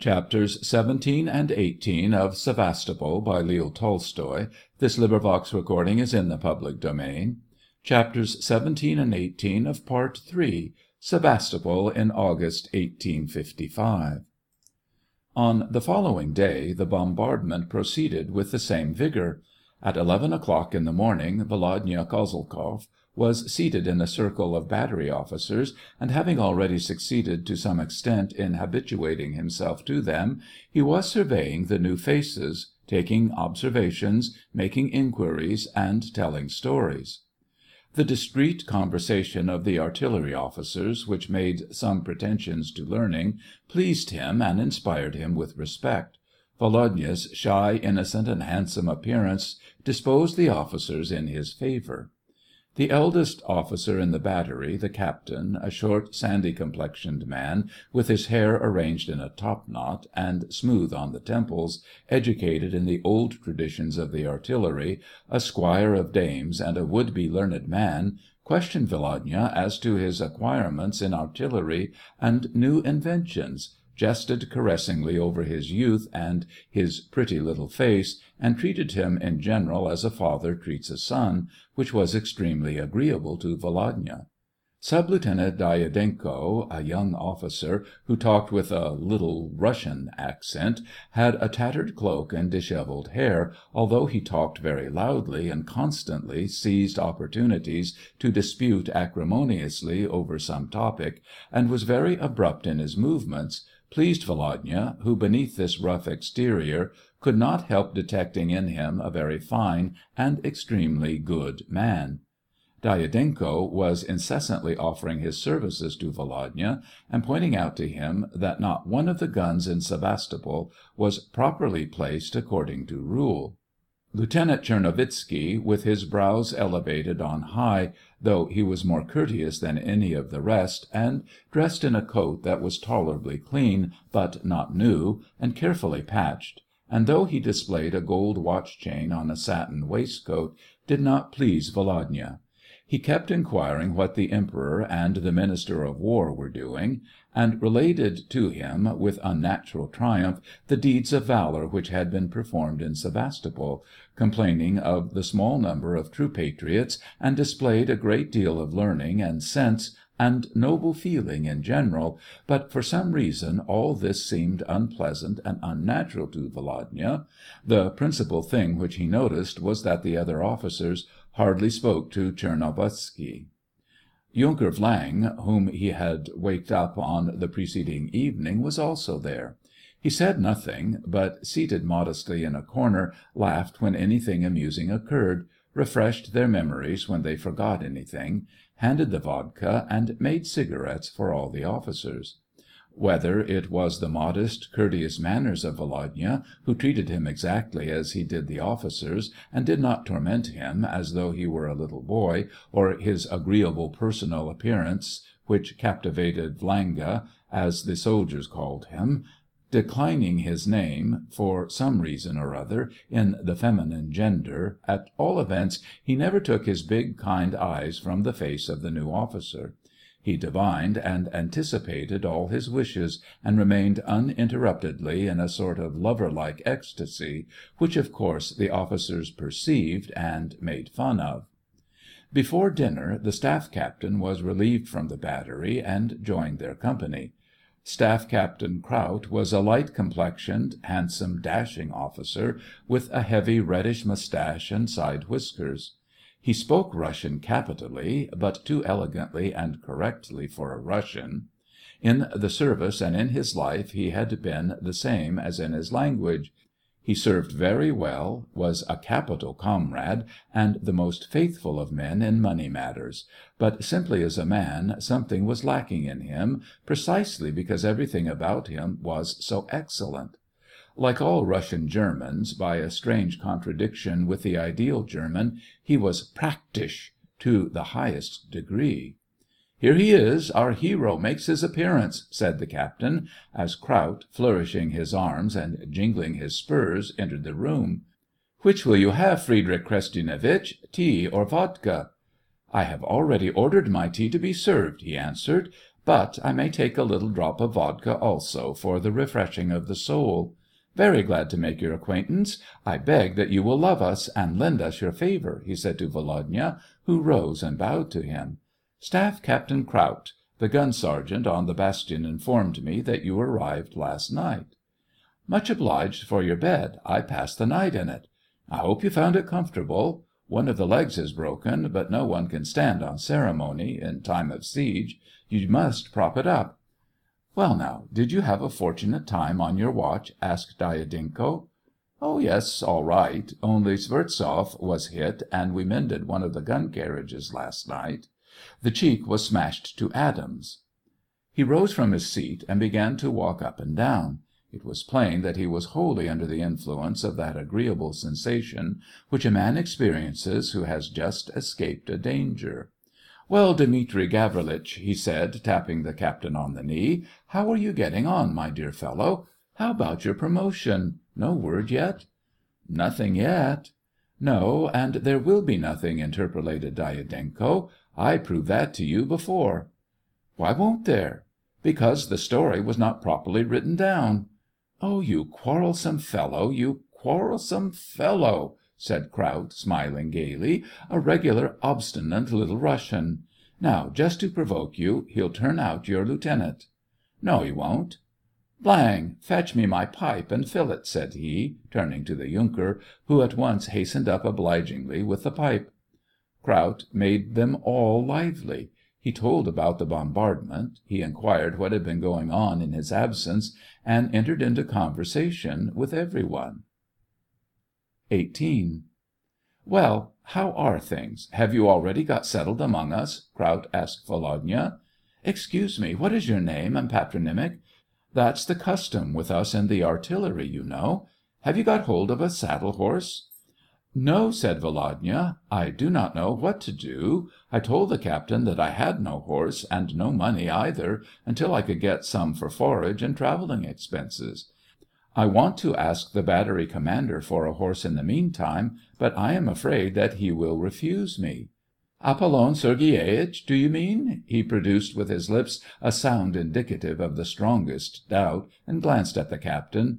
Chapters 17 and 18 of Sevastopol by Leo Tolstoy. This recording is in the public domain. Chapters 17 and 18 of Part 3, Sevastopol in August 1855. On the following day the bombardment proceeded with the same vigor. At 11 o'clock in the morning Volodya Kozeltzoff was seated in a circle of battery officers, and having already succeeded to some extent in habituating himself to them, he was surveying the new faces, taking observations, making inquiries, and telling stories. The discreet conversation of the artillery officers, which made some pretensions to learning, pleased him and inspired him with respect. Volodya's shy, innocent, and handsome appearance disposed the officers in his favor. The eldest officer in the battery, the captain, a short, sandy-complexioned man, with his hair arranged in a topknot, and smooth on the temples, educated in the old traditions of the artillery, a squire of dames, and a would-be learned man, questioned Volodya as to his acquirements in artillery and new inventions, jested caressingly over his youth and his pretty little face, and treated him in general as a father treats a son, which was extremely agreeable to Volodya. Sub-Lieutenant Dyadenko, a young officer, who talked with a Little Russian accent, had a tattered cloak and dishevelled hair, although he talked very loudly and constantly seized opportunities to dispute acrimoniously over some topic, and was very abrupt in his movements, pleased Volodya, who beneath this rough exterior could not help detecting in him a very fine and extremely good man. Dyadenko was incessantly offering his services to Volodya, and pointing out to him that not one of the guns in Sevastopol was properly placed according to rule. Lieutenant Tchernovitsky, with his brows elevated on high, though he was more courteous than any of the rest, and dressed in a coat that was tolerably clean, but not new, and carefully patched, and though he displayed a gold watch-chain on a satin waistcoat, did not please Volodya. He kept inquiring what the Emperor and the Minister of War were doing, and related to him, with unnatural triumph, the deeds of valor which had been performed in Sevastopol, complaining of the small number of true patriots, and displayed a great deal of learning and sense and noble feeling in general, but for some reason all this seemed unpleasant and unnatural to Volodya. The principal thing which he noticed was that the other officers hardly spoke to Tchernovitzky. Junker Vlang, whom he had waked up on the preceding evening, was also there. He said nothing, but, seated modestly in a corner, laughed when anything amusing occurred, refreshed their memories when they forgot anything, handed the vodka, and made cigarettes for all the officers. Whether it was the modest, courteous manners of Volodya, who treated him exactly as he did the officers, and did not torment him as though he were a little boy, or his agreeable personal appearance, which captivated Vlanga, as the soldiers called him, declining his name, for some reason or other, in the feminine gender, at all events he never took his big, kind eyes from the face of the new officer. He divined and anticipated all his wishes, and remained uninterruptedly in a sort of lover-like ecstasy, which, of course, the officers perceived and made fun of. Before dinner the staff captain was relieved from the battery, and joined their company. Staff Captain Kraut was a light-complexioned, handsome, dashing officer, with a heavy reddish moustache and side whiskers. He spoke Russian capitally, but too elegantly and correctly for a Russian. In the service and in his life he had been the same as in his language. He served very well, was a capital comrade, and the most faithful of men in money matters, but simply as a man something was lacking in him, precisely because everything about him was so excellent. Like all Russian Germans, by a strange contradiction with the ideal German, he was praktisch to the highest degree. "Here he is, our hero makes his appearance," said the captain, as Kraut, flourishing his arms and jingling his spurs, entered the room. "Which will you have, Friedrich Krestyanitch, tea or vodka?" "I have already ordered my tea to be served," he answered, But I may take a little drop of vodka also, for the refreshing of the soul. Very glad to make your acquaintance. I beg that you will love us, and lend us your favor," he said to Volodya, who rose and bowed to him. "Staff Captain Kraut, the gun sergeant on the bastion, informed me that you arrived last night." "Much obliged for your bed. I passed the night in it. I hope you found it comfortable. One of the legs is broken, but no one can stand on ceremony, in time of siege. You must prop it up." "Well, now, did you have a fortunate time on your watch?" asked Dyadenko. "Oh, yes, all right. Only Sverdlov was hit, and we mended one of the gun carriages last night. The cheek was smashed to atoms." He rose from his seat and began to walk up and down. It was plain that he was wholly under the influence of that agreeable sensation which a man experiences who has just escaped a danger. "Well, Dmitri Gavrilitch," he said, tapping the captain on the knee, "how are you getting on, my dear fellow? How about your promotion? No word yet?" "Nothing yet." "No, and there will be nothing," interpolated Dyadenko. "I proved that to you before." "Why won't there?" "Because the story was not properly written down." "Oh, you quarrelsome fellow, you quarrelsome fellow!" said Kraut, smiling gaily. "A regular obstinate little Russian. Now, just to provoke you, he'll turn out your lieutenant." "No, he won't." "Blang, fetch me my pipe and fill it," said he, turning to the yunker, who at once hastened up obligingly with the pipe. Kraut made them all lively. He told about the bombardment, he inquired what had been going on in his absence, and entered into conversation with every one. 18. "Well, how are things? Have you already got settled among us?" Kraut asked Volodya. "Excuse me, what is your name and patronymic? That's the custom with us in the artillery, you know. Have you got hold of a saddle horse?" "No," said Volodya, "I do not know what to do. I told the captain that I had no horse, and no money either, until I could get some for forage and travelling expenses. I want to ask the battery commander for a horse in the meantime, but I am afraid that he will refuse me." "Apollon Sergeyevitch, do you mean?" He produced with his lips a sound indicative of the strongest doubt, and glanced at the captain.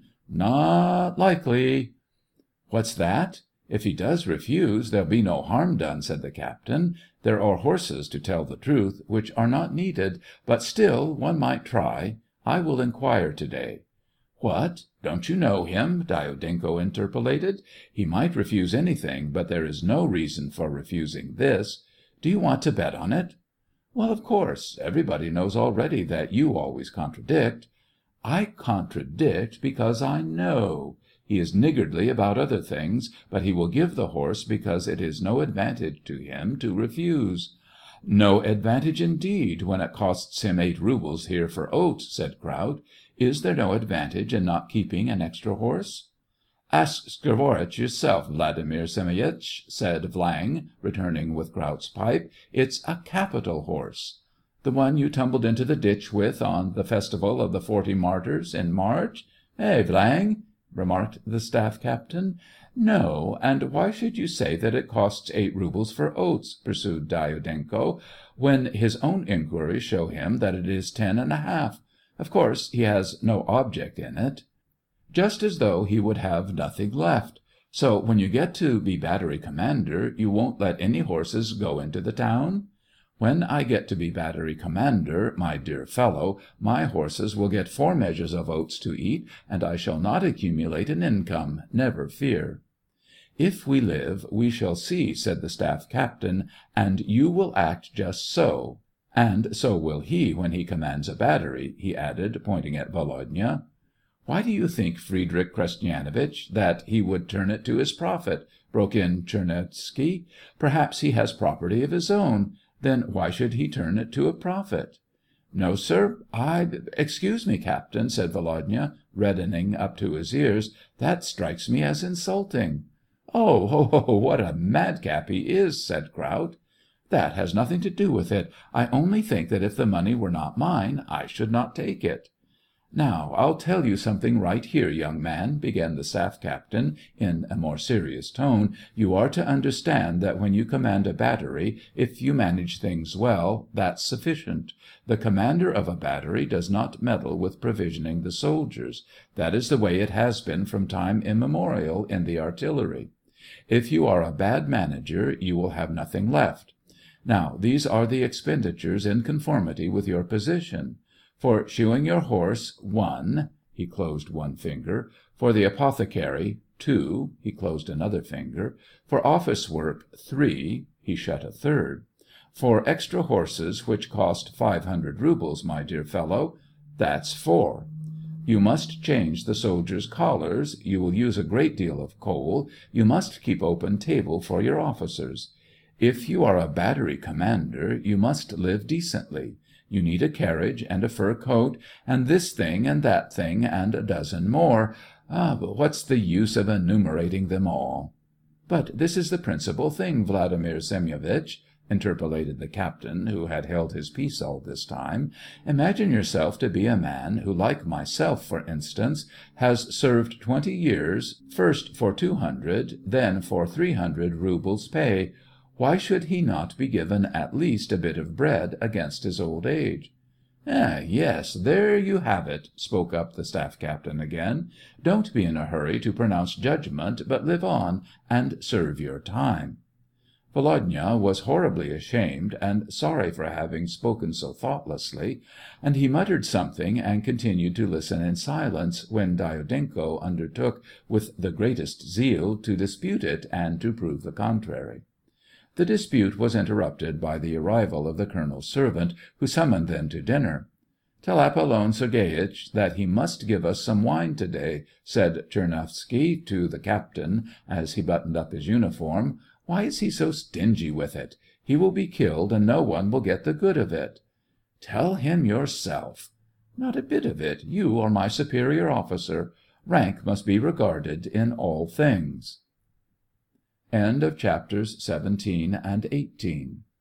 "Not likely." "What's that? If he does refuse, there'll be no harm done," said the captain. "There are horses, to tell the truth, which are not needed, but still one might try. I will inquire to day." "What? Don't you know him?" Dyadenko interpolated. "He might refuse anything, but there is no reason for refusing this. Do you want to bet on it?" "Well, of course. Everybody knows already that you always contradict." "I contradict because I know. He is niggardly about other things, but he will give the horse because it is no advantage to him to refuse." "No advantage, indeed, when it costs him 8 rubles here for oats," said Kraut. "Is there no advantage in not keeping an extra horse?" "Ask Skvoretz yourself, Vladimir Semyonitch," said Vlang, returning with Kraut's pipe. "It's a capital horse." "The one you tumbled into the ditch with on the festival of the 40 martyrs in March? Eh, Vlang?" remarked the staff captain. "No, and why should you say that it costs 8 rubles for oats?" pursued Dyadenko, "when his own inquiries show him that it is 10½. Of course, he has no object in it." "Just as though he would have nothing left. So when you get to be battery commander, you won't let any horses go into the town?" "When I get to be battery commander, my dear fellow, my horses will get 4 measures of oats to eat, and I shall not accumulate an income, never fear." "If we live, we shall see," said the staff captain, "and you will act just so. And so will he when he commands a battery," he added, pointing at Volodya. "Why do you think, Friedrich Krestyanitch, that he would turn it to his profit?" broke in Tchernovitzky. "Perhaps he has property of his own. Then why should he turn it to a profit?" "No, sir, excuse me, captain," said Volodya, reddening up to his ears. "That strikes me as insulting." "Oh, what a madcap he is!" said Kraut. "That has nothing to do with it. I only think that if the money were not mine, I should not take it." "Now, I'll tell you something right here, young man," began the staff captain, in a more serious tone. "You are to understand that when you command a battery, if you manage things well, that's sufficient. The commander of a battery does not meddle with provisioning the soldiers. That is the way it has been from time immemorial in the artillery. If you are a bad manager, you will have nothing left. Now, these are the expenditures in conformity with your position. For shoeing your horse, 1," he closed one finger. "For the apothecary, 2," he closed another finger. "For office work, 3," he shut a third. "For extra horses, which cost 500 rubles, my dear fellow, that's 4. You must change the soldiers' collars, you will use a great deal of coal, you must keep open table for your officers. If you are a battery commander, you must live decently. You need a carriage and a fur coat, and this thing and that thing and a dozen more. But what's the use of enumerating them all?" "But this is the principal thing, Vladimir Semyonitch," interpolated the captain, who had held his peace all this time. "Imagine yourself to be a man who, like myself, for instance, has served 20 years, first for 200, then for 300 rubles pay. Why should he not be given at least a bit of bread against his old age?" "Yes, there you have it," spoke up the staff captain again. "Don't be in a hurry to pronounce judgment, but live on, and serve your time." Volodya was horribly ashamed and sorry for having spoken so thoughtlessly, and he muttered something and continued to listen in silence, when Dyadenko undertook with the greatest zeal to dispute it and to prove the contrary. The dispute was interrupted by the arrival of the colonel's servant, who summoned them to dinner. "Tell Apollon Sergeyitch that he must give us some wine to day," said Tchernovsky to the captain, as he buttoned up his uniform. "Why is he so stingy with it? He will be killed, and no one will get the good of it." "Tell him yourself." "Not a bit of it. You are my superior officer. Rank must be regarded in all things." Chapters 17 and 18